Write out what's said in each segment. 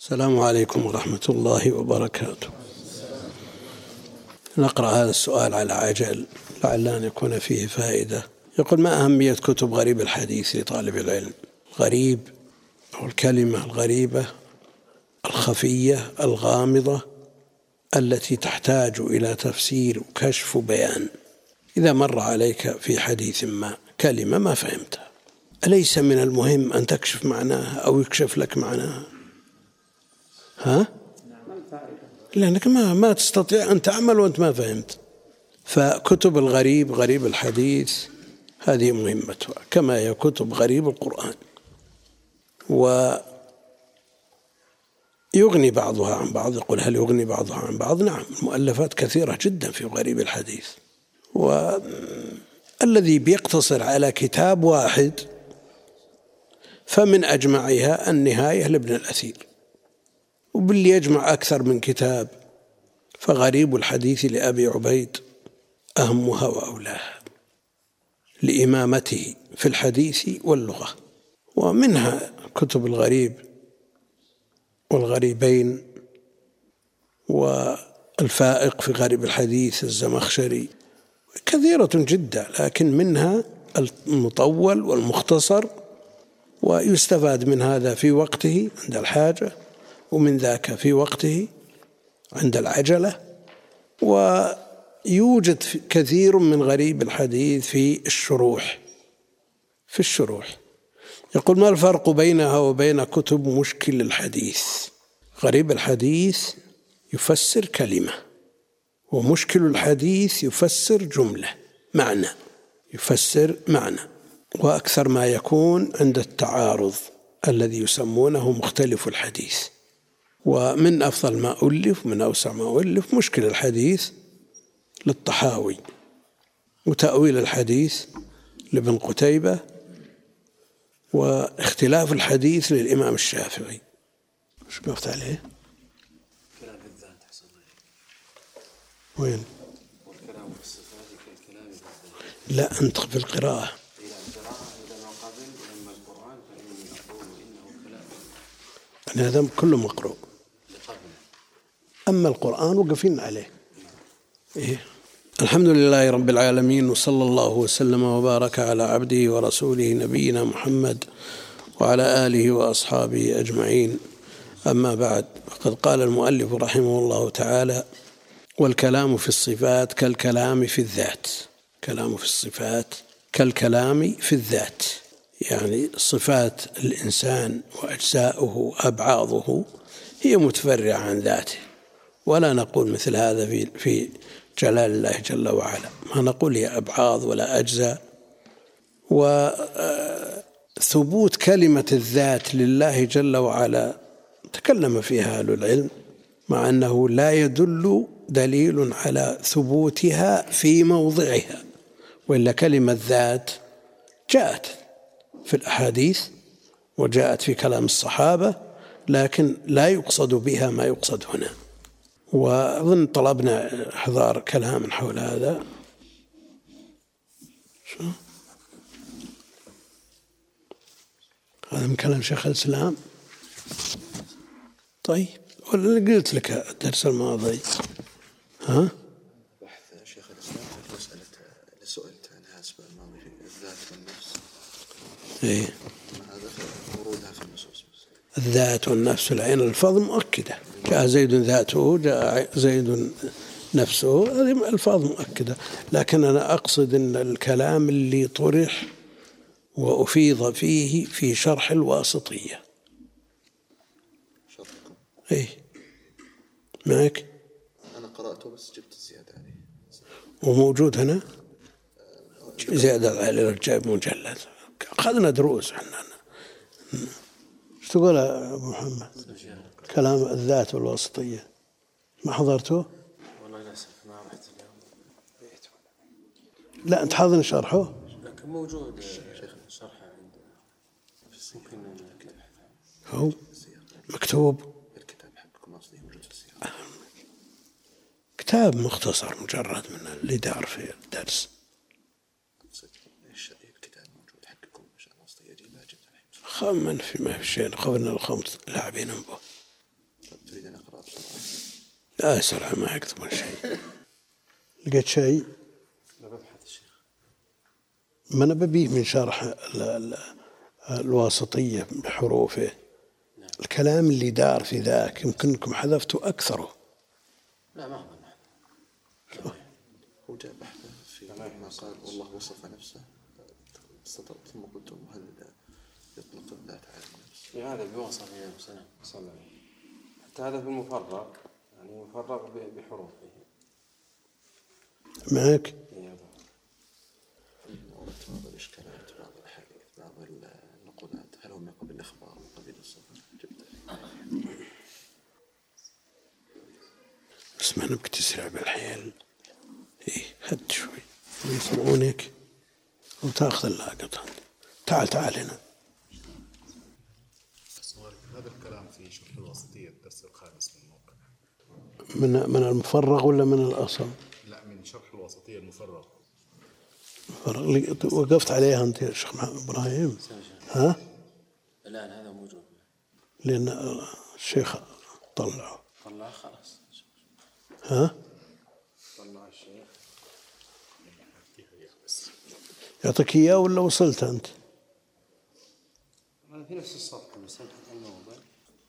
السلام عليكم ورحمة الله وبركاته. نقرأ هذا السؤال على عجل لعل أن يكون فيه فائدة. يقول: ما أهمية كتب غريب الحديث لطالب العلم؟ غريب أو الكلمة الغريبة الخفية الغامضة التي تحتاج إلى تفسير وكشف وبيان. إذا مر عليك في حديث ما كلمة ما فهمتها، أليس من المهم أن تكشف معناها أو يكشف لك معناها؟ لأنك ما تستطيع أن تعمل وأنت ما فهمت. فكتب الغريب غريب الحديث هذه مهمتها، كما هي كتب غريب القرآن، ويغني بعضها عن بعض. يقول: هل يغني بعضها عن بعض؟ نعم، مؤلفات كثيرة جدا في غريب الحديث، والذي بيقتصر على كتاب واحد فمن أجمعها النهاية لابن الأثير، وباللي يجمع أكثر من كتاب فغريب الحديث لأبي عبيد أهمها وأولاها لإمامته في الحديث واللغة. ومنها كتب الغريب والغريبين والفائق في غريب الحديث الزمخشري، كثيرة جدا، لكن منها المطول والمختصر، ويستفاد من هذا في وقته عند الحاجة، ومن ذاك في وقته عند العجلة. ويوجد كثير من غريب الحديث في الشروح. يقول: ما الفرق بينها وبين كتب مشكل الحديث؟ غريب الحديث يفسر كلمة، ومشكل الحديث يفسر جملة، يفسر معنى، وأكثر ما يكون عند التعارض الذي يسمونه مختلف الحديث. ومن أفضل ما ألف، من أوسع ما ألف، مشكل الحديث للطحاوي، وتأويل الحديث لابن قتيبة، واختلاف الحديث للإمام الشافعي. شو قفت عليه؟ كلام الذات حسن الله. وين؟ والكلام في الصفات كالكلام في الذات. لا، أنت في القراءة. إلى القراءة إلى ما قبل، وأما القرآن فإني أقول إنه كلام. يعني هذا كله مقروء، أما القرآن وقفين عليه. إيه؟ الحمد لله رب العالمين، وصلى الله وسلم وبارك على عبده ورسوله نبينا محمد وعلى آله وأصحابه أجمعين. أما بعد، فقد قال المؤلف رحمه الله تعالى: والكلام في الصفات كالكلام في الذات. كلام في الصفات كالكلام في الذات، يعني صفات الإنسان وأجزاؤه وأبعاضه هي متفرعة عن ذاته، ولا نقول مثل هذا في جلال الله جل وعلا، ما نقول هي أبعاض ولا أجزاء. وثبوت كلمة الذات لله جل وعلا تكلم فيها أهل العلم، مع أنه لا يدل دليل على ثبوتها في موضعها، وإلا كلمة ذات جاءت في الأحاديث وجاءت في كلام الصحابة، لكن لا يقصد بها ما يقصد هنا. وأظن طلبنا إحضار كلام حول هذا. شو؟ هذا من كلام شيخ الإسلام. طيب، ولا قلت لك الدرس الماضي؟ بحث شيخ الإسلام في مسألة اللي سئلت عنها الأسبوع الماضي في الذات والنفس. إيه؟ هذا ورودها في النصوص. الذات والنفس العين الألفاظ مؤكدة، جاء زيد ذاته، جاء زيد نفسه، هذه ألفاظ مؤكدة. لكن أنا أقصد أن الكلام اللي طرح وأفيض فيه في شرح الواسطية. شرحكم. إيه معك؟ أنا قرأته بس جبت الزيادة عليه. وموجود هنا زيادة على الجايب مجلد. أخذنا دروس احنا. ايش تقول يا أبو محمد؟ كلام الذات والواسطية ما حضرته؟ والله للأسف ما رحت اليوم. لا، أنت حاضر شرحه؟ لكن موجود شرحه عند ممكن نبحث عنه. هو مكتوب الكتاب حقكم أصلي موجود في السيارة. كتاب مختصر مجرد من اللي دار في الدرس. الكتاب موجود حقكم إن شاء الله أصلي أجيب أجيب الحين. خمن فيما في شيء، خبرنا الخمس لاعبين به. تريد أن أقرأ بسرعة؟ لا سرعة ما يكتبون شيء. لقيت شيء؟ لا ببحث الشيخ. ما أنا ببيه من شرح الواسطية بحروفه. الكلام اللي دار في ذاك يمكنكم حذفتوا أكثره. لا ما أظن. هو جاء بحثه في ما قال والله وصف نفسه ثم قلت هل يطلق الذات على النفس؟ هذا بوصف نفسه صلى الله عليه وسلم. حتى هذا في المفرغ، يعني مفرغ بحروفه. معك؟ وردت بعض الإشكالات، بعض الأحاديث، بعض النقولات، هل هو من قبل الإخبار من قبل الصفة؟ بس ما نبقى تسرع بالحيل. إيه هد شوي يسمعونك وتأخذ اللاقط. تعال هنا. هذا الكلام في شرح الواسطية الدرس الخامس من الموقع. من المفرغ ولا من الأصل؟ لا، من شرح الواسطية المفرغ. وقفت عليها أنت يا شيخ إبراهيم؟ ها؟ الآن هذا موجود. لأن الشيخ طلعه. طلع خلاص. ها؟ طلع الشيخ. يعطيك إياه ولا وصلت أنت؟ هذا في نفس الصفحة بس أنت الموضوع.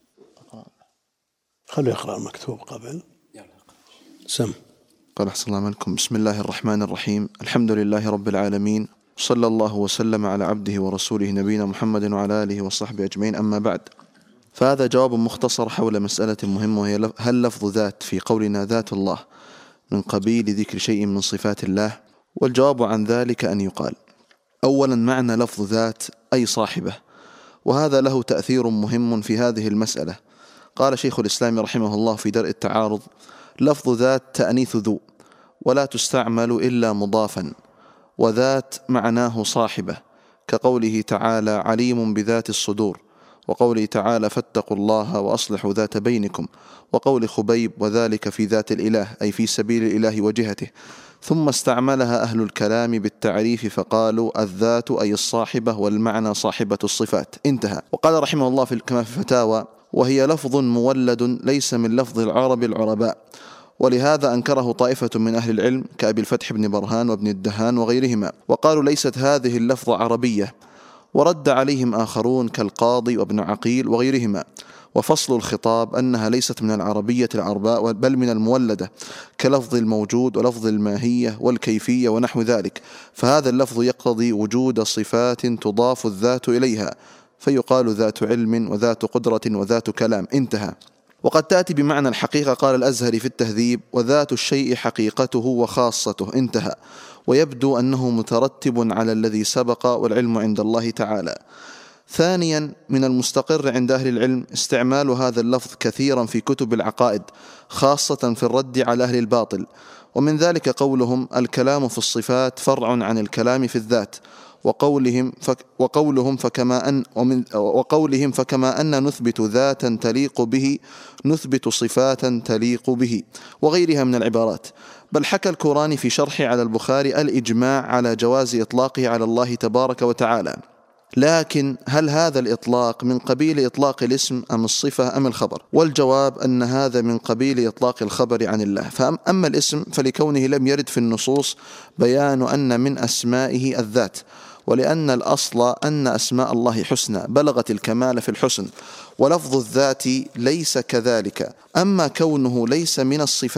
خليه يقرأ المكتوب قبل. يلا سم. قال أحسن الله منكم. بسم الله الرحمن الرحيم. الحمد لله رب العالمين، صلى الله وسلم على عبده ورسوله نبينا محمد وعلى آله وصحبه أجمعين، أما بعد. فهذا جواب مختصر حول مسألة مهمة، وهي هل لفظ ذات في قولنا ذات الله من قبيل ذكر شيء من صفات الله؟ والجواب عن ذلك أن يقال: أولا، معنى لفظ ذات أي صاحبة، وهذا له تأثير مهم في هذه المسألة. قال شيخ الإسلام رحمه الله في درء التعارض: لفظ ذات تأنيث ذو، ولا تستعمل إلا مضافا، وذات معناه صاحبة، كقوله تعالى: عليم بذات الصدور، وقوله تعالى: فاتقوا الله وأصلحوا ذات بينكم، وقول خبيب: وذلك في ذات الإله، أي في سبيل الإله وجهته. ثم استعملها أهل الكلام بالتعريف فقالوا: الذات أي الصاحبة، والمعنى صاحبة الصفات. انتهى. وقال رحمه الله كما في الفتاوى: وهي لفظ مولد ليس من لفظ العرب العرباء، ولهذا أنكره طائفة من أهل العلم كأبي الفتح بن برهان وابن الدهان وغيرهما، وقالوا ليست هذه اللفظة عربية. ورد عليهم آخرون كالقاضي وابن عقيل وغيرهما. وفصل الخطاب أنها ليست من العربية العرباء بل من المولدة، كلفظ الموجود ولفظ الماهية والكيفية ونحو ذلك، فهذا اللفظ يقتضي وجود صفات تضاف الذات إليها، فيقال ذات علم وذات قدرة وذات كلام. انتهى. وقد تأتي بمعنى الحقيقة. قال الأزهري في التهذيب: وذات الشيء حقيقته وخاصته. انتهى. ويبدو أنه مترتب على الذي سبق، والعلم عند الله تعالى. ثانيا، من المستقر عند أهل العلم استعمال هذا اللفظ كثيرا في كتب العقائد، خاصة في الرد على أهل الباطل، ومن ذلك قولهم: الكلام في الصفات فرع عن الكلام في الذات، وقولهم فكما أن نثبت ذاتا تليق به نثبت صفات تليق به، وغيرها من العبارات. بل حكى الكوراني في شرحه على البخاري الإجماع على جواز إطلاقه على الله تبارك وتعالى. لكن هل هذا الإطلاق من قبيل إطلاق الاسم أم الصفة أم الخبر؟ والجواب أن هذا من قبيل إطلاق الخبر عن الله. فأما الاسم فلكونه لم يرد في النصوص بيان أن من أسمائه الذات، ولأن الأصل أن أسماء الله حسنى بلغت الكمال في الحسن، ولفظ الذات ليس كذلك. وأما كونه ليس من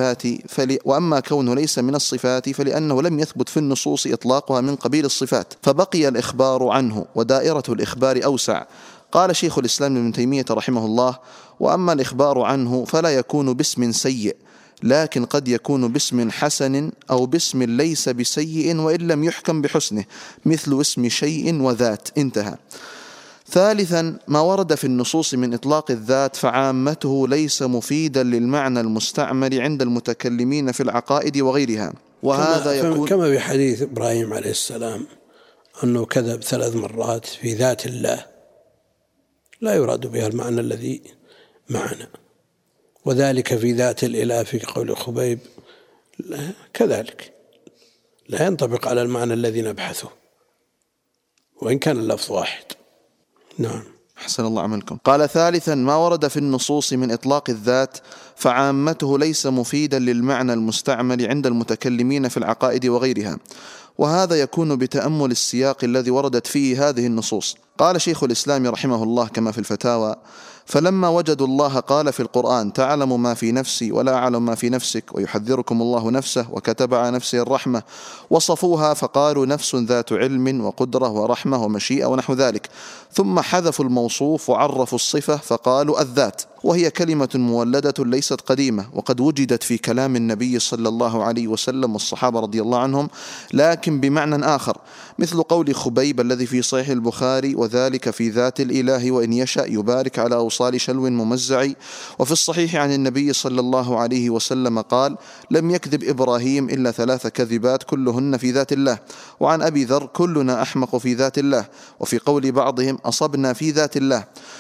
الصفات فلأنه لم يثبت في النصوص إطلاقها من قبيل الصفات، فبقي الإخبار عنه، ودائرة الإخبار أوسع. قال شيخ الإسلام ابن تيمية رحمه الله: وأما الإخبار عنه فلا يكون باسم سيء، لكن قد يكون باسم حسن أو باسم ليس بسيء وإن لم يحكم بحسنه، مثل اسم شيء وذات. انتهى. ثالثا، ما ورد في النصوص من إطلاق الذات فعامته ليس مفيدا للمعنى المستعمل عند المتكلمين في العقائد وغيرها، وهذا يكون كما في حديث إبراهيم عليه السلام أنه كذب 3 مرات في ذات الله، لا يراد بها المعنى الذي معنا. وذلك في ذات الإله في قول خبيب كذلك لا ينطبق على المعنى الذي نبحثه، وإن كان اللفظ واحد. نعم. أحسن الله عملكم. قال ثالثا: ما ورد في النصوص من إطلاق الذات فعامته ليس مفيدا للمعنى المستعمل عند المتكلمين في العقائد وغيرها، وهذا يكون بتأمل السياق الذي وردت فيه هذه النصوص. قال شيخ الإسلام رحمه الله كما في الفتاوى: فلما وجدوا الله قال في القرآن: تعلم ما في نفسي ولا أعلم ما في نفسك ويحذركم الله نفسه وكتب على نفسه الرحمة، وصفوها فقالوا نفس ذات علم وقدرة ورحمة ومشيئة ونحو ذلك، ثم حذفوا الموصوف وعرفوا الصفة فقالوا الذات، وهي كلمة مولدة ليست قديمة، وقد وجدت في كلام النبي صلى الله عليه وسلم والصحابة رضي الله عنهم، لكن بمعنى آخر، مثل قول خبيب الذي في صحيح البخاري: وذلك في ذات الإله وإن يشأ يبارك على أوصال شلو ممزع. وفي الصحيح عن النبي صلى الله عليه وسلم قال: لم يكذب إبراهيم إلا 3 كذبات كلهن في ذات الله. وعن أبي ذر: كلنا أحمق في ذات الله. وفي قول بعضهم: أصبنا في ذات الله.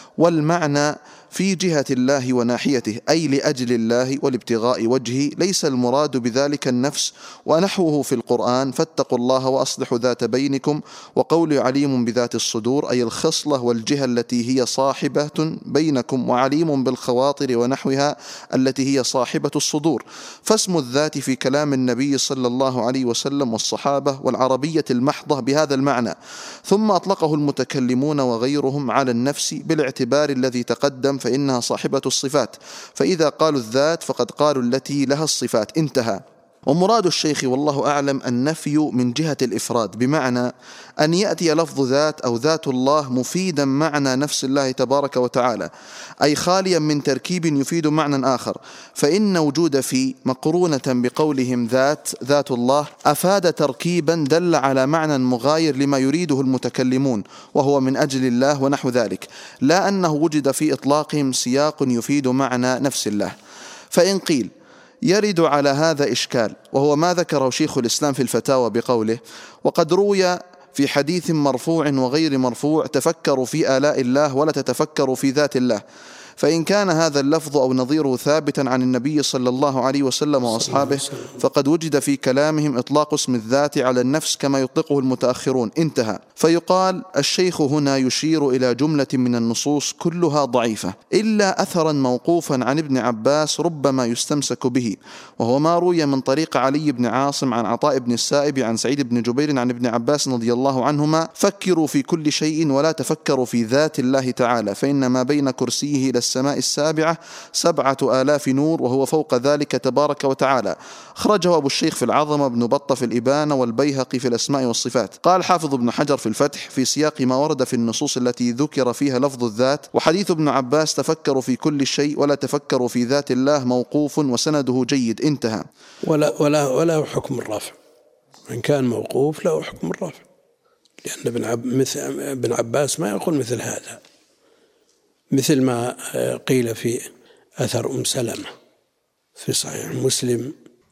والمعنى في جهة الله وناحيته، أي لأجل الله والابتغاء وجهه، ليس المراد بذلك النفس. ونحوه في القرآن: فاتقوا الله وأصلحوا ذات بينكم. وقول عليم بذات الصدور، أي الخصلة والجهة التي هي صاحبة بينكم، وعليم بالخواطر ونحوها التي هي صاحبة الصدور. فاسم الذات في كلام النبي صلى الله عليه وسلم والصحابة والعربية المحضة بهذا المعنى، ثم أطلقه المتكلمون وغيرهم على النفس بالاعتبار الذي تقدم، فإنها صاحبة الصفات، فإذا قالوا الذات فقد قالوا التي لها الصفات. انتهى. ومراد الشيخ والله أعلم النفي من جهة الإفراد، بمعنى أن يأتي لفظ ذات أو ذات الله مفيدا معنى نفس الله تبارك وتعالى، أي خاليا من تركيب يفيد معنى آخر. فإن وجود في مقرونة بقولهم ذات الله أفاد تركيبا دل على معنى مغاير لما يريده المتكلمون، وهو من أجل الله ونحو ذلك، لا أنه وجد في إطلاقهم سياق يفيد معنى نفس الله. فإن قيل: يرد على هذا إشكال، وهو ما ذكره شيخ الإسلام في الفتاوى بقوله: وقد روي في حديث مرفوع وغير مرفوع: تفكروا في آلاء الله ولا تتفكروا في ذات الله. فإن كان هذا اللفظ أو نظيره ثابتا عن النبي صلى الله عليه وسلم وأصحابه، فقد وجد في كلامهم إطلاق اسم الذات على النفس كما يطلقه المتأخرون. انتهى. فيقال: الشيخ هنا يشير إلى جملة من النصوص كلها ضعيفة، إلا أثرا موقوفا عن ابن عباس ربما يستمسك به، وهو ما روي من طريق علي بن عاصم عن عطاء بن السائب عن سعيد بن جبير عن ابن عباس رضي الله عنهما: فكروا في كل شيء ولا تفكروا في ذات الله تعالى، فإن ما بين كرسيه إلى السماء السابعة 7,000 نور، وهو فوق ذلك تبارك وتعالى. خرجه أبو الشيخ في العظمة، ابن بطة في الإبانة، والبيهقي في الأسماء والصفات. قال حافظ ابن حجر في الفتح في سياق ما ورد في النصوص التي ذكر فيها لفظ الذات: وحديث ابن عباس تفكروا في كل شيء ولا تفكروا في ذات الله موقوف وسنده جيد. انتهى. ولا حكم الرفع، إن كان موقوف له حكم الرفع، لأن ابن عباس ما يقول مثل هذا، مثل ما قيل في أثر سلمة في صحيح مسلم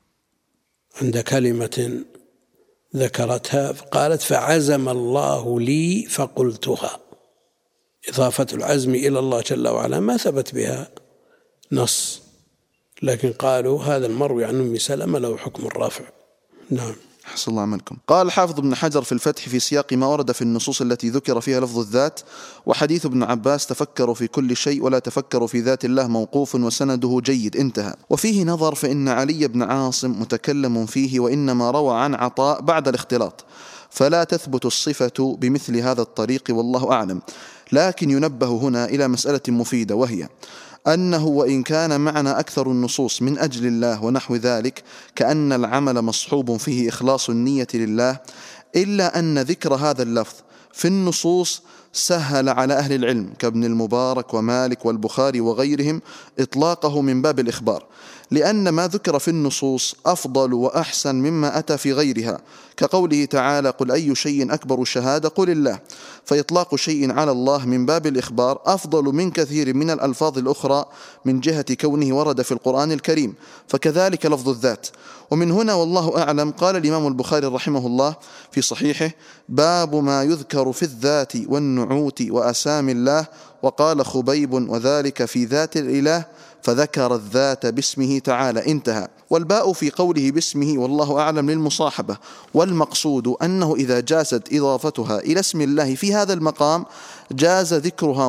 عند كلمة ذكرتها قالت: فعزم الله لي فقلتها. إضافة العزم إلى الله جل وعلا ما ثبت بها نص، لكن قالوا هذا المروي عن أم سلمة له حكم الرفع. نعم. أحسن الله عملكم. قال الحافظ ابن حجر في الفتح في سياق ما ورد في النصوص التي ذكر فيها لفظ الذات: وحديث ابن عباس تفكروا في كل شيء ولا تفكروا في ذات الله موقوف وسنده جيد. انتهى. وفيه نظر، فإن علي بن عاصم متكلم فيه، وإنما روى عن عطاء بعد الاختلاط، فلا تثبت الصفة بمثل هذا الطريق والله أعلم. لكن ينبه هنا إلى مسألة مفيدة، وهي أنه وإن كان معنى أكثر النصوص من أجل الله ونحو ذلك، كأن العمل مصحوب فيه إخلاص النية لله، إلا أن ذكر هذا اللفظ في النصوص سهل على أهل العلم كابن المبارك ومالك والبخاري وغيرهم إطلاقه من باب الإخبار، لأن ما ذكر في النصوص أفضل وأحسن مما أتى في غيرها، كقوله تعالى: قل أي شيء أكبر شهادة؟ قل الله. فإطلاق شيء على الله من باب الإخبار أفضل من كثير من الألفاظ الأخرى من جهة كونه ورد في القرآن الكريم، فكذلك لفظ الذات. ومن هنا والله أعلم قال الإمام البخاري رحمه الله في صحيحه: باب ما يذكر في الذات والنعوت وأسامي الله. وقال خبيب: وذلك في ذات الإله، فذكر الذات باسمه تعالى. انتهى. والباء في قوله باسمه والله أعلم للمصاحبة، والمقصود أنه إذا جازت إضافتها إلى اسم الله في هذا المقام جاز ذكرها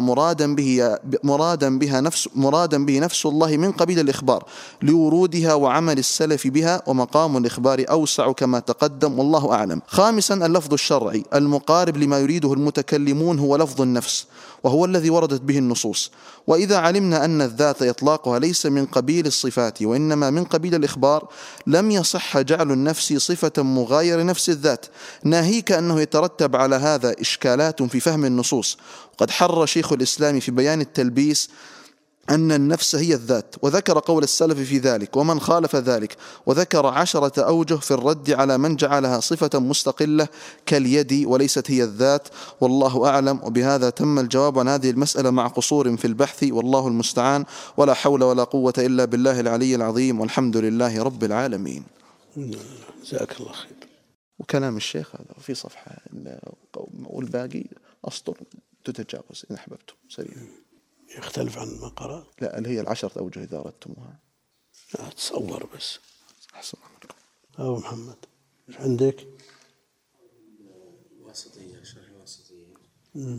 مرادا به نفس الله من قبيل الإخبار لورودها وعمل السلف بها، ومقام الإخبار أوسع كما تقدم والله أعلم. خامسا اللفظ الشرعي المقارب لما يريده المتكلمون هو لفظ النفس، وهو الذي وردت به النصوص. وإذا علمنا أن الذات إطلاقها ليس من قبيل الصفات وإنما من قبيل الإخبار، لم يصح جعل النفس صفة مغاير نفس الذات، ناهيك أنه يترتب على هذا إشكالات في فهم النصوص. وقد حرر شيخ الإسلام في بيان التلبيس أن النفس هي الذات، وذكر قول السلف في ذلك ومن خالف ذلك، وذكر 10 أوجه في الرد على من جعلها صفة مستقلة كاليد وليست هي الذات، والله أعلم. وبهذا تم الجواب عن هذه المسألة مع قصور في البحث، والله المستعان، ولا حول ولا قوة إلا بالله العلي العظيم، والحمد لله رب العالمين. جزاك الله خير. وكلام الشيخ هذا في صفحة، والباقي أسطر تتجاوز إن أحببتم سريعا. يختلف عن ما قرأ؟ لا، اللي هي 10 أوجه إذا أردتموها. لا تصور بس. أحسن عليكم. أبو محمد إيش عندك؟ الواسطية، شرح الواسطية. الله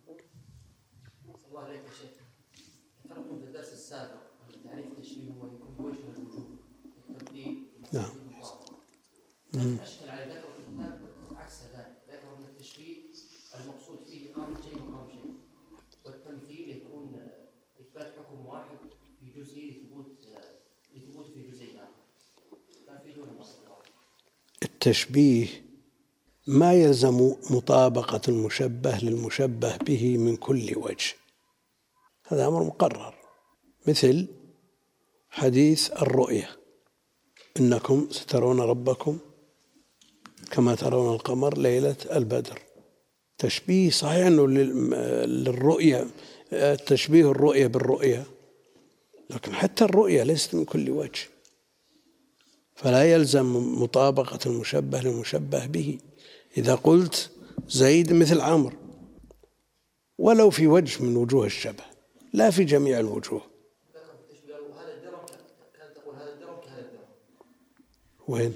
عليك يا شيخ، ذكرتم في الدرس السابق أن تعريف التشبيه هو يكون بوجه الوجوب والتمثيل. نعم. أشكل على ذكر الكتاب عكس ذلك، ذكر أن التشبيه المقصود فيه إقامة شيء مقام شيء، والتمثيل يكون إثبات حكم واحد في جزئي لثبوت في جزئي آخر. لا في دون مصدر. التشبيه ما يلزم مطابقة المشبه للمشبه به من كل وجه، هذا أمر مقرر. مثل حديث الرؤية: إنكم سترون ربكم كما ترون القمر ليلة البدر. تشبيه صحيح أنه للرؤية، تشبيه الرؤية بالرؤية، لكن حتى الرؤية ليست من كل وجه، فلا يلزم مطابقة المشبه للمشبه به. إذا قلت زيد مثل عمرو ولو في وجه من وجوه الشبه، لا في جميع الوجوه. هذا الدرهم كانت تقول هذا الدرهم كهذا الدرهم. وين؟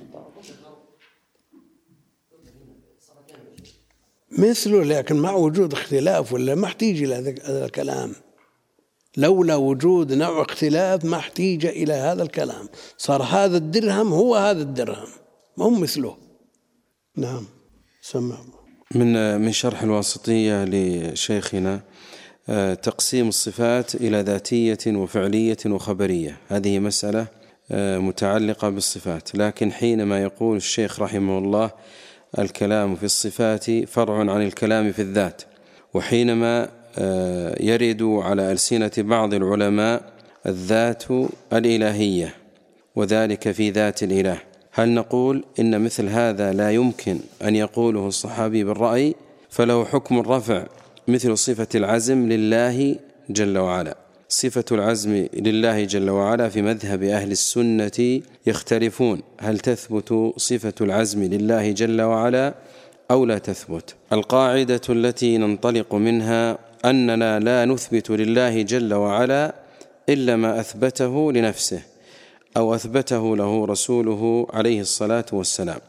مثله، لكن مع وجود اختلاف، ولا ما احتيج إلى هذا الكلام. لولا وجود نوع اختلاف ما احتيج إلى هذا الكلام، صار هذا الدرهم هو هذا الدرهم، ما هم مثله. نعم. سمع. من شرح الواسطية لشيخنا: تقسيم الصفات إلى ذاتية وفعلية وخبرية، هذه مسألة متعلقة بالصفات. لكن حينما يقول الشيخ رحمه الله الكلام في الصفات فرع عن الكلام في الذات، وحينما يرد على ألسنة بعض العلماء الذات الإلهية وذلك في ذات الإله، هل نقول إن مثل هذا لا يمكن أن يقوله الصحابي بالرأي، فله حكم الرفع مثل صفة العزم لله جل وعلا؟ صفة العزم لله جل وعلا في مذهب أهل السنة يختلفون، هل تثبت صفة العزم لله جل وعلا أو لا تثبت؟ القاعدة التي ننطلق منها أننا لا نثبت لله جل وعلا إلا ما أثبته لنفسه أو أثبته له رسوله عليه الصلاة والسلام.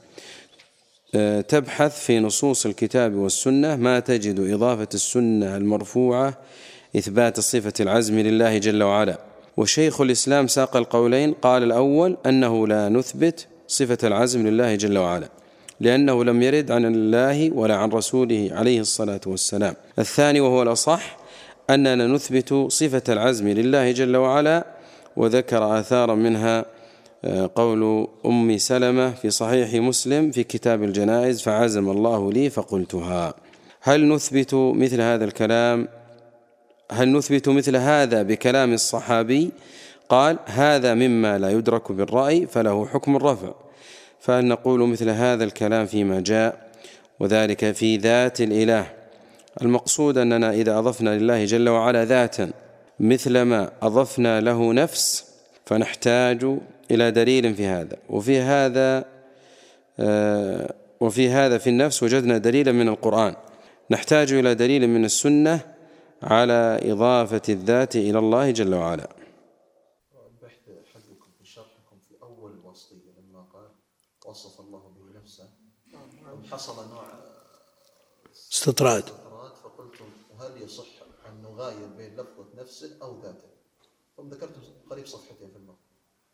تبحث في نصوص الكتاب والسنة ما تجد إضافة السنة المرفوعة إثبات صفة العزم لله جل وعلا. وشيخ الإسلام ساق القولين، قال الأول أنه لا نثبت صفة العزم لله جل وعلا لأنه لم يرد عن الله ولا عن رسوله عليه الصلاة والسلام. الثاني وهو الأصح أننا نثبت صفة العزم لله جل وعلا، وذكر آثارا منها قول أم سلمة في صحيح مسلم في كتاب الجنائز: فعزم الله لي فقلتها. هل نثبت مثل هذا الكلام؟ هل نثبت مثل هذا بكلام الصحابي؟ قال: هذا مما لا يدرك بالرأي فله حكم الرفع. فهل نقول مثل هذا الكلام فيما جاء وذلك في ذات الإله؟ المقصود أننا إذا أضفنا لله جل وعلا ذاتا مثلما أضفنا له نفس فنحتاج إلى دليل في هذا، وفي هذا في النفس وجدنا دليلا من القرآن، نحتاج إلى دليل من السنة على إضافة الذات إلى الله جل وعلا. البحث حقكم في شرحكم في أول الوصية لما قال وصف الله به نفسه حصل نوع استطراد، فقلتم هل مغاير بين لفظة نفسه أو ذاته. ثم ذكرتم قريب صفحتين في الموضوع.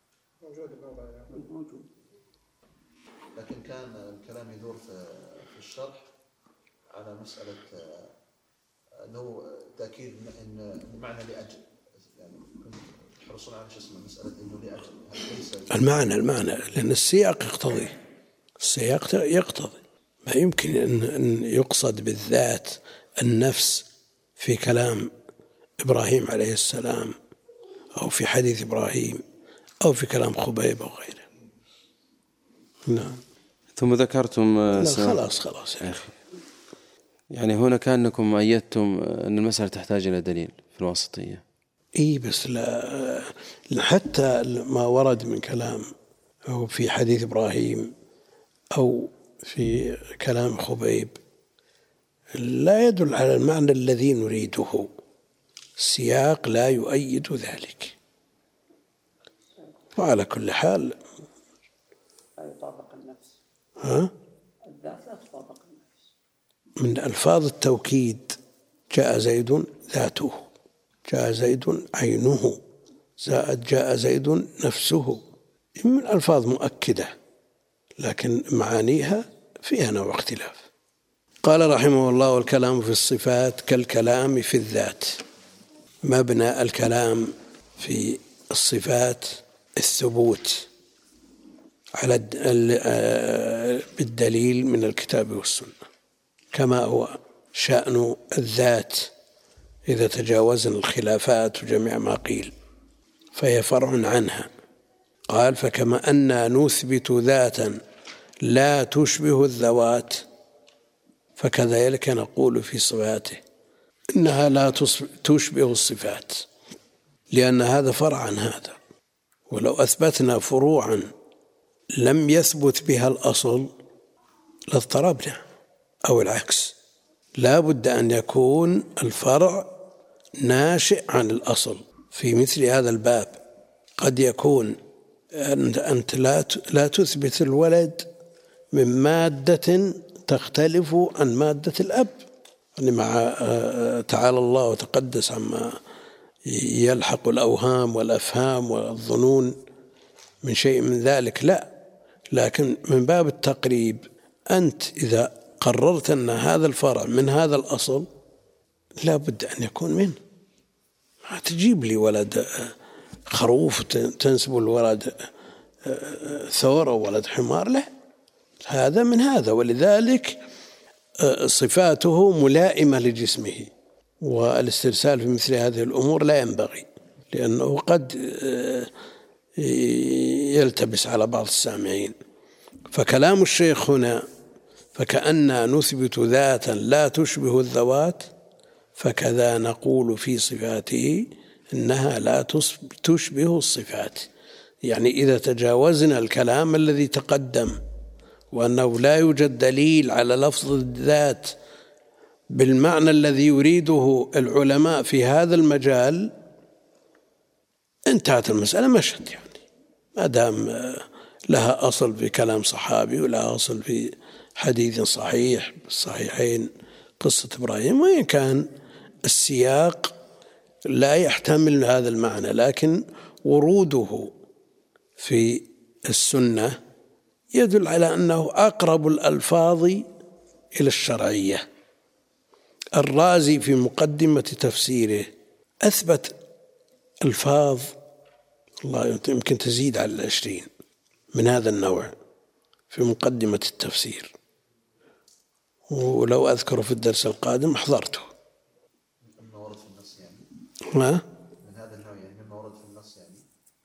موجود. لكن كان الكلام يدور في الشرح على مسألة أنه تأكيد أن المعنى لأجل، يعني يحرصون على شو اسمه مسألة أنه لأجل. المعنى لأن السياق يقتضي، السياق يقتضي، ما يمكن أن يقصد بالذات النفس في كلام إبراهيم عليه السلام أو في حديث إبراهيم أو في كلام خبيب أو غيره. نعم. ثم ذكرتم خلاص يا أخي. يعني هنا كأنكم أيدتم أن المسألة تحتاج إلى دليل في الواسطية. بس لا حتى ما ورد من كلام أو في حديث إبراهيم أو في كلام خبيب لا يدل على المعنى الذي نريده، السياق لا يؤيد ذلك. وعلى كل حال لا يطابق النفس. الذات لا تطابق النفس. من ألفاظ التوكيد جاء زيد ذاته، جاء زيد عينه، جاء زيد نفسه، من ألفاظ مؤكدة لكن معانيها فيها نوع اختلاف. قال رحمه الله: والكلام في الصفات كالكلام في الذات. مبنى الكلام في الصفات الثبوت على بالدليل من الكتاب والسنة، كما هو شأن الذات إذا تجاوزنا الخلافات وجميع ما قيل فهي فرع عنها. قال: فكما أننا نثبت ذاتا لا تشبه الذوات فكذلك نقول في صفاته إنها لا تشبه الصفات، لأن هذا فرع عن هذا. ولو أثبتنا فروعا لم يثبت بها الأصل لاضطربنا، أو العكس، لا بد أن يكون الفرع ناشئ عن الأصل. في مثل هذا الباب قد يكون أنت لا تثبت الولد من مادة تختلف عن مادة الأب، يعني مع تعالى الله وتقدس عما يلحق الأوهام والأفهام والظنون من شيء من ذلك، لا، لكن من باب التقريب أنت إذا قررت أن هذا الفرع من هذا الأصل لا بد أن يكون منه. ما تجيب لي ولد خروف تنسب الولد ثور أو ولد حمار، لا، هذا من هذا. ولذلك صفاته ملائمة لجسمه، والاسترسال في مثل هذه الأمور لا ينبغي، لأنه قد يلتبس على بعض السامعين. فكلام الشيخ هنا: فكأننا نثبت ذاتا لا تشبه الذوات فكذا نقول في صفاته إنها لا تشبه الصفات. يعني إذا تجاوزنا الكلام الذي تقدم وأنه لا يوجد دليل على لفظ الذات بالمعنى الذي يريده العلماء في هذا المجال، انتهت المسألة، مشت. يعني ما دام لها أصل في كلام صحابي ولها أصل في حديث صحيح بالصحيحين قصة إبراهيم، وإن كان السياق لا يحتمل هذا المعنى، لكن وروده في السنة يدل على أنه أقرب الألفاظ إلى الشرعية. الرازي في مقدمة تفسيره أثبت ألفاظ الله يمكن تزيد على 20 من هذا النوع في مقدمة التفسير، ولو أذكره في الدرس القادم حضرته. مما ورد في النص يعني. ما؟ من هذا النوع يعني مما ورد في النص يعني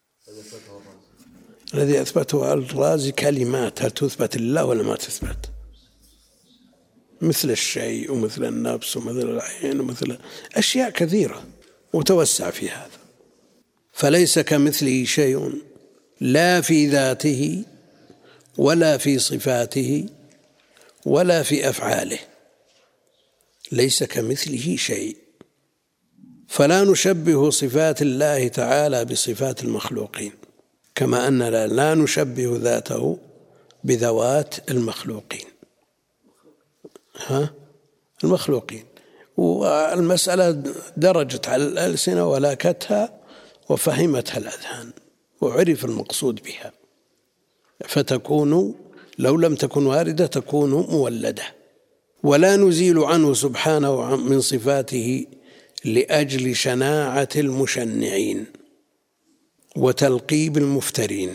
الذي أثبته الرازي كلمات، هل تثبت لله ولا ما تثبت؟ مثل الشيء ومثل النفس ومثل العين ومثل أشياء كثيرة، وتوسع في هذا. فليس كمثله شيء لا في ذاته ولا في صفاته ولا في أفعاله، ليس كمثله شيء. فلا نشبه صفات الله تعالى بصفات المخلوقين، كما أننا لا نشبه ذاته بذوات المخلوقين. المخلوقين. والمسألة درجت على الألسنة ولاكتها وفهمتها الأذهان وعرف المقصود بها، فتكون لو لم تكن واردة تكون مولدة. ولا نزيل عنه سبحانه من صفاته لأجل شناعة المشنعين وتلقيب المفترين.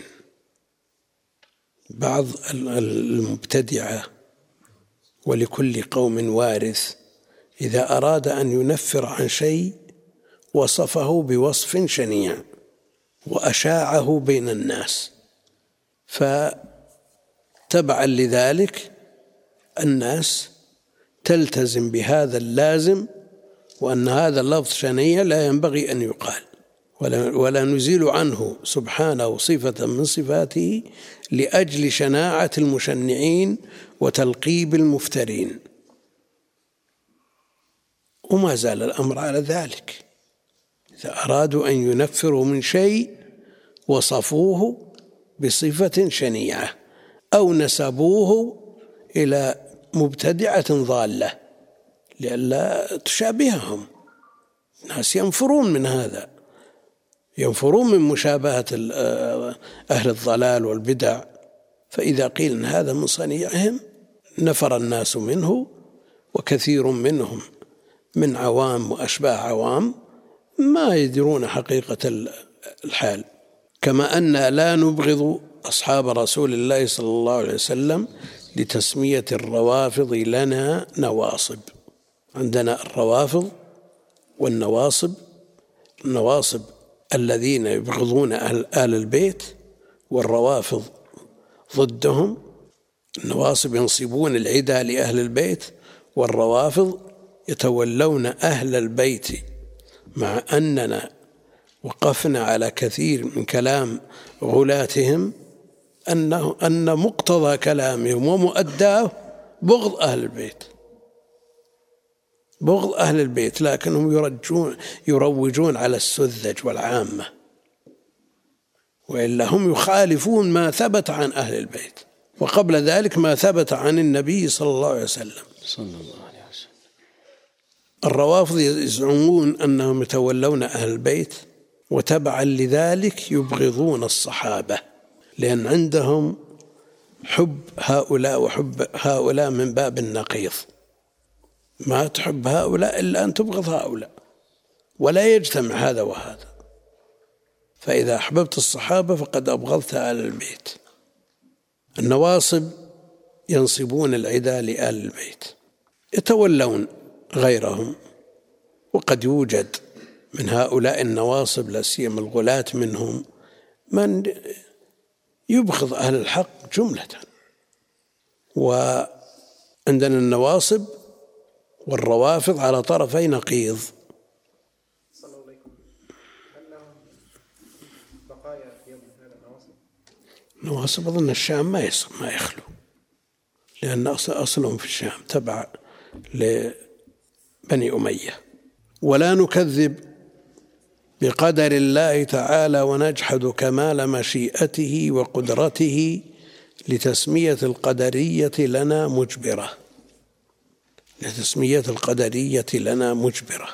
بعض المبتدعة ولكل قوم وارث إذا أراد أن ينفر عن شيء وصفه بوصف شنيع وأشاعه بين الناس، فتبعا لذلك الناس تلتزم بهذا اللازم، وأن هذا اللفظ شنيع لا ينبغي أن يقال. ولا نزيل عنه سبحانه صفة من صفاته لأجل شناعة المشنعين وتلقيب المفترين. وما زال الأمر على ذلك، إذا أرادوا أن ينفروا من شيء وصفوه بصفة شنيعة أو نسبوه إلى مبتدعة ضالة لئلا تشابههم. الناس ينفرون من هذا، ينفرون من مشابهة أهل الضلال والبدع، فإذا قيل أن هذا من صنيعهم نفر الناس منه، وكثير منهم من عوام وأشباه عوام ما يدرون حقيقة الحال. كما أن لا نبغض أصحاب رسول الله صلى الله عليه وسلم لتسمية الروافض لنا نواصب. عندنا الروافض والنواصب، النواصب الذين يبغضون آل البيت، والروافض ضدهم. النواصب ينصبون العدى لأهل البيت، والروافض يتولون أهل البيت، مع أننا وقفنا على كثير من كلام غلاتهم أن مقتضى كلامهم ومؤداه بغض أهل البيت، بغض أهل البيت، لكنهم يروجون على السذج والعامة، وإلا هم يخالفون ما ثبت عن أهل البيت، وقبل ذلك ما ثبت عن النبي صلى الله عليه وسلم. الروافض يزعمون أنهم يتولون أهل البيت، وتبعا لذلك يبغضون الصحابة، لأن عندهم حب هؤلاء وحب هؤلاء من باب النقيض. ما تحب هؤلاء إلا أن تبغض هؤلاء، ولا يجتمع هذا وهذا. فإذا أحببت الصحابة فقد أبغضت آل البيت. النواصب ينصبون العدى لآل البيت، يتولون غيرهم، وقد يوجد من هؤلاء النواصب لا سيما الغلاة منهم من يبغض أهل الحق جملة. وعندنا النواصب والروافض على طرفي نقيض. صلى الله عليكم. هل لهم بقايا في يوم هذا النواصب؟ النواصب أظن الشام ما يخلو، لأن أصلهم في الشام تبع لبني أمية. ولا نكذب بقدر الله تعالى ونجحد كمال مشيئته وقدرته لتسمية القدرية لنا مجبرة، لتسمية القدرية لنا مجبرة.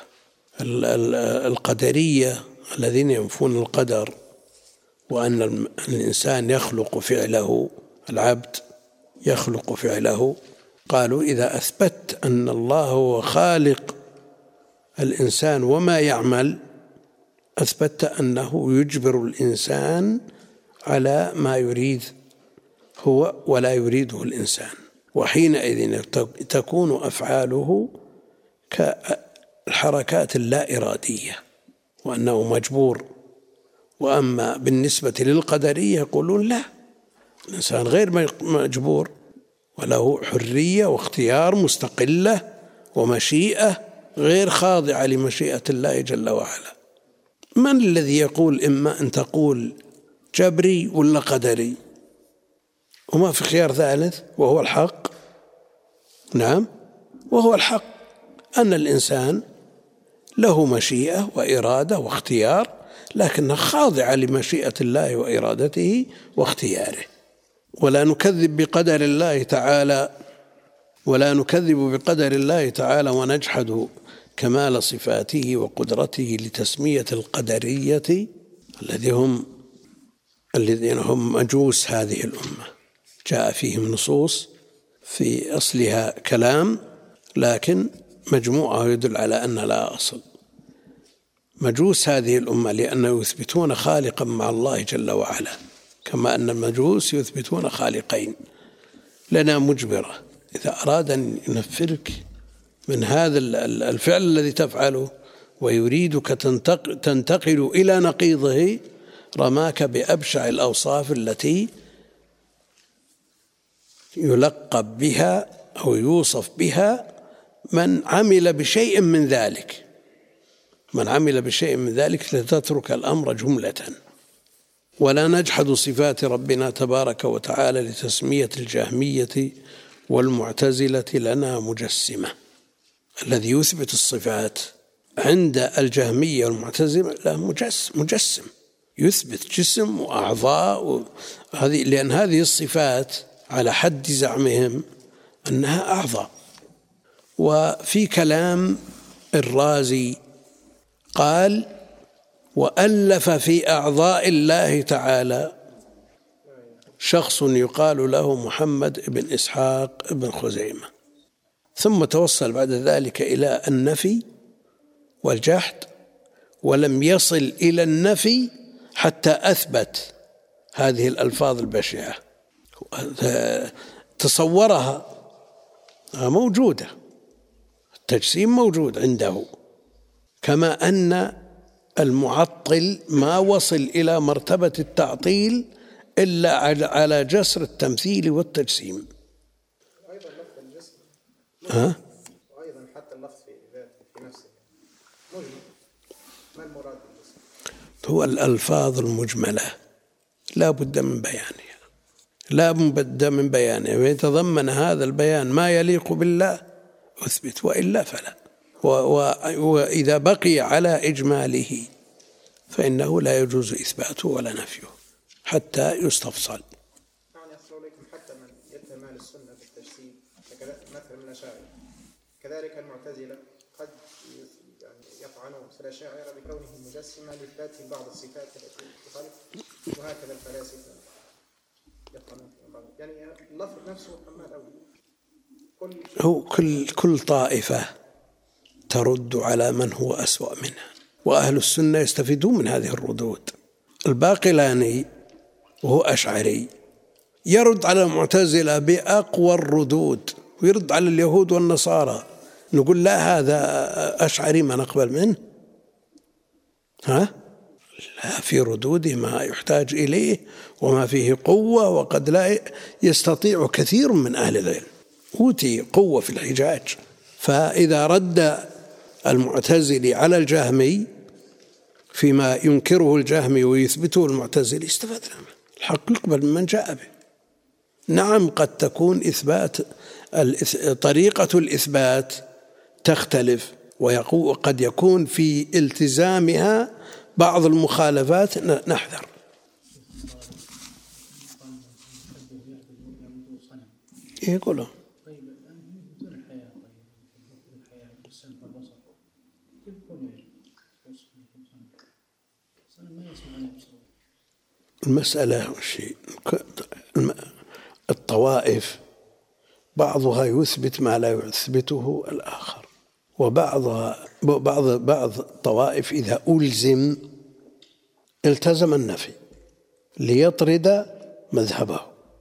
القدرية الذين ينفون القدر وأن الإنسان يخلق فعله، العبد يخلق فعله، قالوا إذا أثبت أن الله هو خالق الإنسان وما يعمل، أثبت أنه يجبر الإنسان على ما يريد هو ولا يريده الإنسان، وحينئذ تكون أفعاله كالحركات اللا إرادية وأنه مجبور. وأما بالنسبة للقدرية يقولون لا، الإنسان غير مجبور، وله حرية واختيار مستقلة ومشيئة غير خاضعة لمشيئة الله جل وعلا. من الذي يقول إما أن تقول جبري ولا قدري، وما في خيار ثالث وهو الحق؟ نعم، وهو الحق أن الإنسان له مشيئة وإرادة واختيار، لكنها خاضعة لمشيئة الله وإرادته واختياره. ولا نكذب بقدر الله تعالى ونجحد كمال صفاته وقدرته لتسمية القدرية الذين هم مجوس هذه الأمة. جاء فيهم نصوص في أصلها كلام، لكن مجموعها يدل على أن لا أصل. مجوس هذه الأمة لأنه يثبتون خالقا مع الله جل وعلا، كما أن المجوس يثبتون خالقين. لنا مجبرة إذا أراد أن ينفرك من هذا الفعل الذي تفعله ويريدك تنتقل إلى نقيضه، رماك بأبشع الأوصاف التي يلقب بها أو يوصف بها من عمل بشيء من ذلك. من عمل بشيء من ذلك لتترك الأمر جملة. ولا نجحد صفات ربنا تبارك وتعالى لتسمية الجهمية والمعتزلة لنا مجسمة. الذي يثبت الصفات عند الجهمية والمعتزلة له مجسم، يثبت جسم وأعضاء، لأن هذه الصفات على حد زعمهم أنها أعضاء. وفي كلام الرازي قال: وألف في أعضاء الله تعالى شخص يقال له محمد بن إسحاق بن خزيمة، ثم توصل بعد ذلك إلى النفي والجحد، ولم يصل إلى النفي حتى أثبت هذه الألفاظ البشعة. تصورها موجودة، التجسيم موجود عنده، كما أن المعطل ما وصل إلى مرتبة التعطيل إلا على جسر التمثيل والتجسيم. أيضا لفظ الجسم وأيضا حتى اللفظ في ذاته في نفسه مجمل. ما المراد بالجسم؟ هو الألفاظ المجملة لا بد من بيانها، لا بد من بيانها، ويتضمن هذا البيان ما يليق بالله أثبت، وإلا فلا. وإذا بقي على إجماله فإنه لا يجوز إثباته ولا نفيه حتى يستفصل. يعني أصل إليكم حتى من يتهم أهل السنة بالتجسيم مثل من الأشاعرة، كذلك المعتزلة قد يطعنون في الأشاعرة بكونه مجسما لإثباته بعض الصفات التي تخالف، وهكذا الفلاسفة يطعنون في بعض. يعني اللفظ نفسه محمد أو كل طائفة ترد على من هو أسوأ منها، وأهل السنة يستفيدون من هذه الردود. الباقلاني وهو أشعري يرد على المعتزلة بأقوى الردود، ويرد على اليهود والنصارى. نقول لا، هذا أشعري ما نقبل منه. لا، في ردوده ما يحتاج إليه وما فيه قوة، وقد لا يستطيع كثير من أهل العلم. أوتي قوة في الحجاج. فإذا رد المعتزلي على الجهمي فيما ينكره الجهمي ويثبته المعتزلي استفدنا منه. الحق يقبل من جاء به. نعم، قد تكون طريقة الإثبات تختلف، وقد يكون في التزامها بعض المخالفات نحذر. يقولون المسألة شيء. الطوائف بعضها يثبت ما لا يثبته الآخر، بعض الطوائف إذا ألزم التزم النفي ليطرد مذهبه.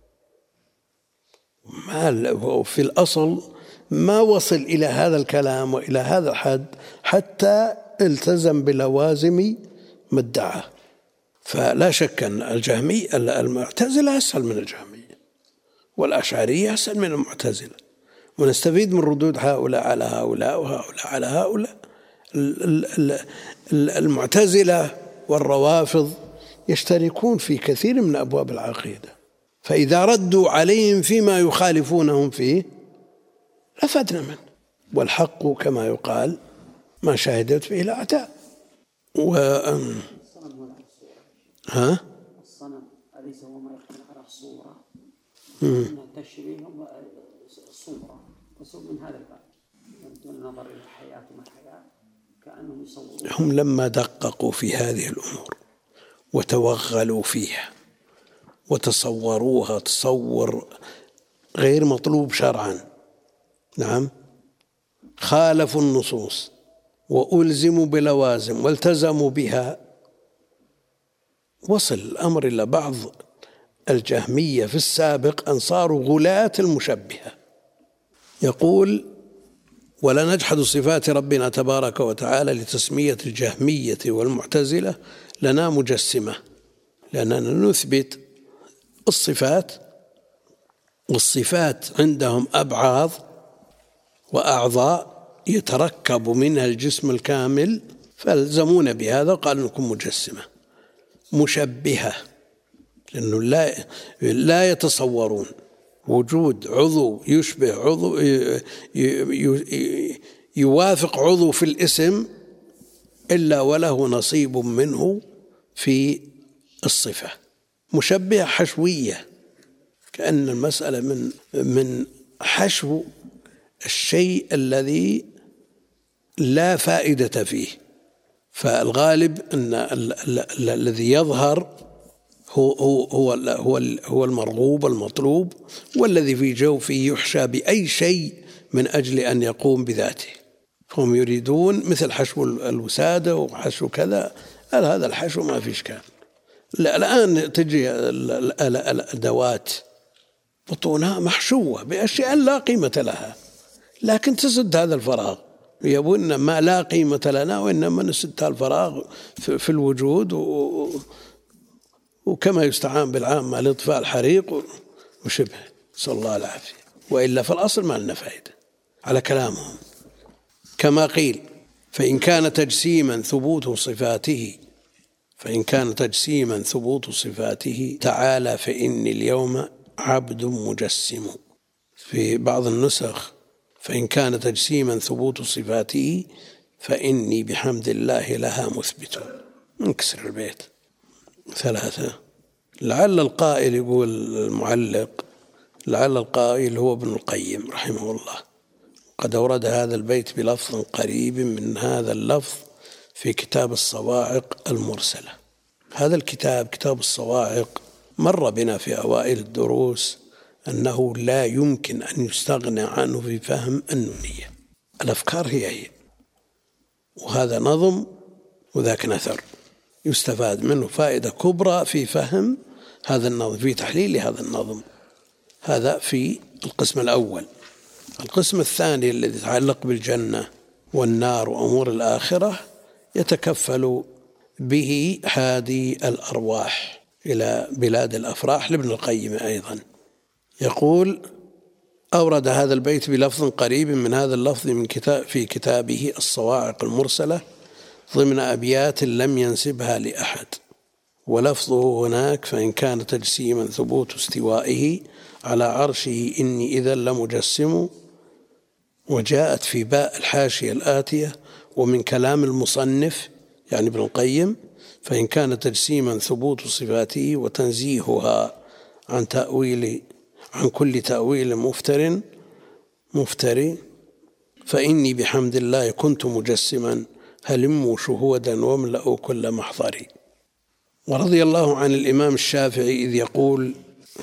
في الأصل ما وصل إلى هذا الكلام وإلى هذا الحد حتى التزم بلوازم ما ادعاه. فلا شك أن المعتزلة أسهل من الجهمية، والأشعرية أسهل من المعتزلة، ونستفيد من ردود هؤلاء على هؤلاء وهؤلاء على هؤلاء. المعتزلة والروافض يشتركون في كثير من أبواب العقيدة، فإذا ردوا عليهم فيما يخالفونهم فيه لفدنا منه. والحق كما يقال ما شهدت به الأعداء. الصنم أليس هو ما يحمل على الصورة؟ التشبيه صورة من هذا الباب. دون النظر إلى الحياة وما الحياة كأنهم يصورون. هم لما دققوا في هذه الأمور وتوغلوا فيها وتصوروها تصور غير مطلوب شرعا، نعم، خالفوا النصوص وألزموا بلوازم والتزموا بها، وصل الأمر إلى بعض الجهمية في السابق أن صاروا غلاة المشبهة. يقول: ولا نجحد صفات ربنا تبارك وتعالى لتسمية الجهمية والمعتزلة لنا مجسمة، لأننا نثبت الصفات، والصفات عندهم أبعاض وأعضاء يتركب منها الجسم الكامل، فالزمون بهذا وقالوا لكم مجسمة. مشبهة لأنه لا يتصورون وجود عضو يشبه عضو يوافق عضو في الاسم إلا وله نصيب منه في الصفة. مشبهة حشوية، كأن المسألة من حشو الشيء الذي لا فائدة فيه. فالغالب أن الذي يظهر هو المرغوب المطلوب، والذي في جوفه يحشى بأي شيء من أجل أن يقوم بذاته. فهم يريدون مثل حشو الوسادة وحشو كذا، هذا الحشو ما في إشكال. الآن تجي الأدوات بطونها محشوة بأشياء لا قيمة لها، لكن تسد هذا الفراغ. يبون ما لا قيمة لنا وإنما نسد الفراغ في الوجود، وكما يستعان بالعامة لإطفاء الحريق وشبه، صلى الله العافية. وإلا في الأصل ما لنا فائدة على كلامهم. كما قيل: فإن كان تجسيما ثبوت صفاته تعالى فإني اليوم عبد مجسم. في بعض النسخ: فإن كان تجسيما ثبوت صفاته فإني بحمد الله لها مثبت. نكسر البيت 3. لعل القائل، يقول المعلق، لعل القائل هو ابن القيم رحمه الله، قد أورد هذا البيت بلفظ قريب من هذا اللفظ في كتاب الصواعق المرسلة. هذا الكتاب، كتاب الصواعق، مر بنا في أوائل الدروس أنه لا يمكن أن يستغنى عنه في فهم النونية. الأفكار هي، وهذا نظم وذاك نثر، يستفاد منه فائدة كبرى في فهم هذا النظم، في تحليل هذا النظم. هذا في القسم الأول. القسم الثاني الذي يتعلق بالجنة والنار وأمور الآخرة يتكفل به هادي الأرواح إلى بلاد الأفراح لابن القيم أيضا. يقول: أورد هذا البيت بلفظ قريب من هذا اللفظ في كتابه الصواعق المرسلة ضمن أبيات لم ينسبها لأحد، ولفظه هناك: فإن كان تجسيما ثبوت استوائه على عرشه إني إذا لمجسم. وجاءت في باء الحاشية الآتية: ومن كلام المصنف يعني ابن القيم فإن كان تجسيما ثبوت صفاته وتنزيهها عن كل تأويل مفتري فإني بحمد الله كنت مجسما هلموا شهودا واملأوا كل محضري. ورضي الله عن الإمام الشافعي إذ يقول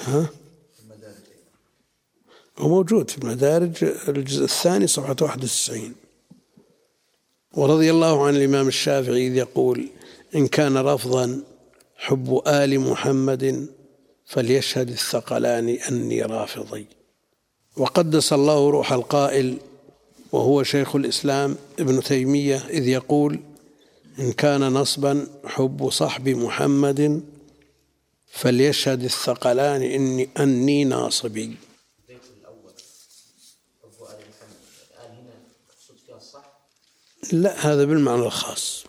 وموجود في المدارج الجزء الثاني صفحة 91. ورضي الله عن الإمام الشافعي إذ يقول: إن كان رفضا حب آل محمد فليشهد الثقلان أني رافضي. وقدس الله روح القائل وهو شيخ الإسلام ابن تيمية إذ يقول: إن كان نصبا حب صحب محمد فليشهد الثقلان أني ناصبي. لا، هذا بالمعنى الخاص،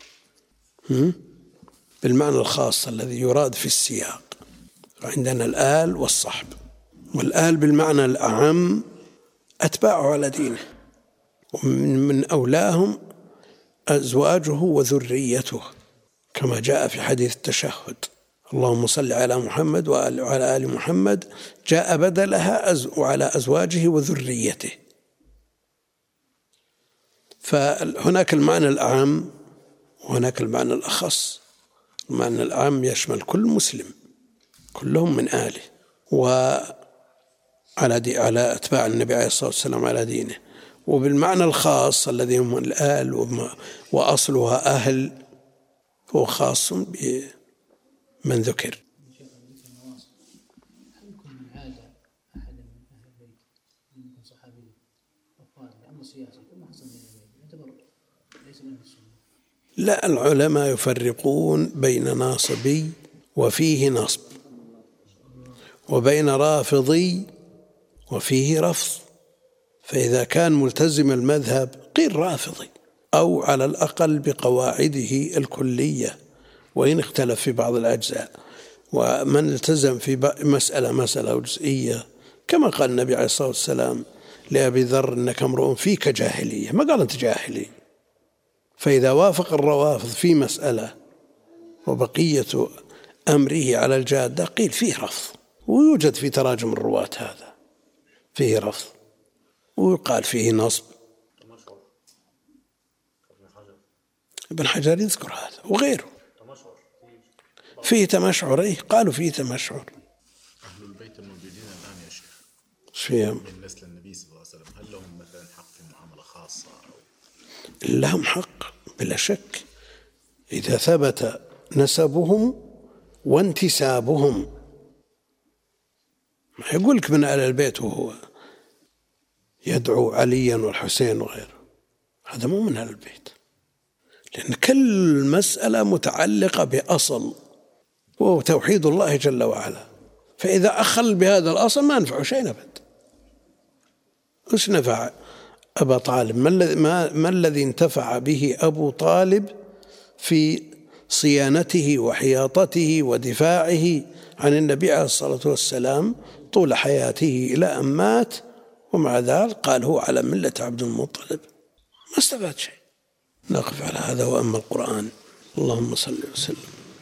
بالمعنى الخاص الذي يراد في السياق. عندنا الآل والصحب، والآل بالمعنى الأعم أتباعه على دينه، ومن أولاهم أزواجه وذريته كما جاء في حديث التشهد: اللهم صل على محمد وعلى آل محمد، جاء بدلها وعلى أزواجه وذريته. فهناك المعنى الأعم وهناك المعنى الأخص. المعنى الأعم يشمل كل مسلم كلهم من آله على أتباع النبي عليه الصلاة والسلام على دينه. وبالمعنى الخاص الذي هم الآل وأصلها أهل هو خاص بمن ذكر. لا، العلماء يفرقون بين ناصبي وفيه نصب وبين رافضي وفيه رفض. فإذا كان ملتزم المذهب قيل رافضي أو على الأقل بقواعده الكلية وإن اختلف في بعض الأجزاء. ومن التزم في مسألة جزئية كما قال النبي عليه الصلاة والسلام لأبي ذر إنك امرؤ فيك جاهلية، ما قال أنت جاهلي. فإذا وافق الروافض في مسألة وبقية أمره على الجادة قيل فيه رفض. ويوجد في تراجم الرواة هذا فيه رفض ويقال فيه نصب. ابن حجر يذكر هذا وغيره فيه تمشعر. قالوا فيه تمشعر. أهل البيت الموجودين الآن يا شيخ فيهم من نسل النبي صلى الله عليه وسلم، هل لهم مثلا حق في معاملة خاصة لهم حق بلا شك إذا ثبت نسبهم وانتسابهم. ما يقول لك من آل البيت وهو يدعو عليا والحسين وغيره، هذا مو من آل البيت، لأن كل مسألة متعلقة بأصل وهو توحيد الله جل وعلا. فإذا أخل بهذا الأصل ما نفعه شيء أبد. وش نفع أبا طالب؟ ما الذي انتفع به أبو طالب في صيانته وحياطته ودفاعه عن النبي عليه الصلاة والسلام طول حياته إلى أن مات؟ ومع ذلك قال هو على ملة عبد المطلب، ما استفاد شيء. نقف على هذا. وأما القرآن اللهم صل وسلم.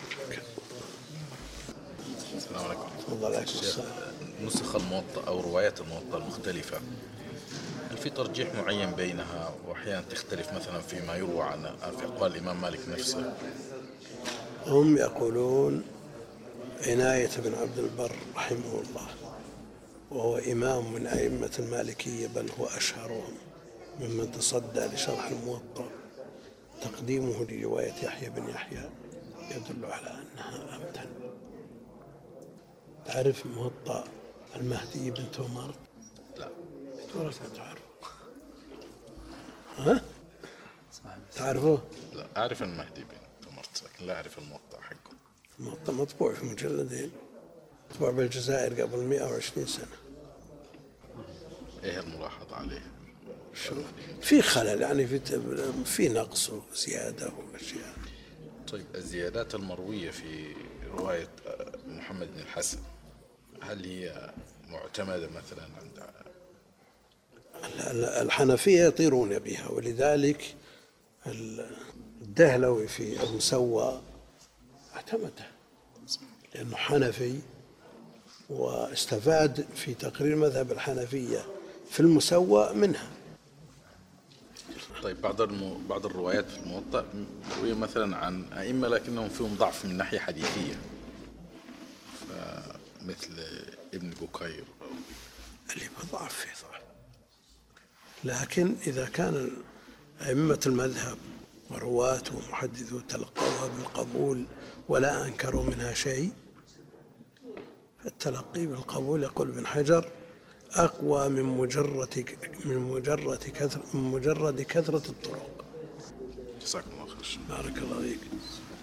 السلام عليكم. نسخ الموطأ أو روايات الموطأ المختلفة، هل في ترجيح معين بينها؟ وأحيانا تختلف مثلا فيما يروى عن في أقوال الإمام مالك نفسه. هم يقولون عناية بن عبد البر رحمه الله وهو إمام من أئمة المالكية بل هو أشهرهم ممن تصدى لشرح الموطأ، تقديمه لرواية يحيى بن يحيى يدل على أنها أمتن. تعرف موطأ المهدي بن تومر؟ لا ولا تعرفه؟ ها؟ تعرفه؟ لا أعرف المهدي بن تومر لكن لا أعرف الموطأ حقه. الموطأ مطبوع في مجلدين، مطبوع بالجزائر قبل 120 سنة. إيه الملاحظة عليه؟ في خلل يعني في نقص وزيادة وأشياء. طيب الزيادات المروية في رواية محمد بن الحسن هل هي معتمدة مثلا عند الحنفية؟ يطيرون بها، ولذلك الدهلوي في المسوى اعتمدها لأنه حنفي واستفاد في تقرير مذهب الحنفية في المسوى منها. طيب بعض الروايات في الموطأ روي مثلا عن أئمة لكنهم فيهم ضعف من ناحية حديثية، مثل ابن بكير اللي ضعف فيه ضعف. لكن إذا كان أئمة المذهب ورواته ومحدثوه تلقوها بالقبول ولا أنكروا منها شيء، فالتلقي بالقبول يقول ابن حجر أقوى من مجرد كثرة الطرق. جزاكم الله خير. بارك الله فيك.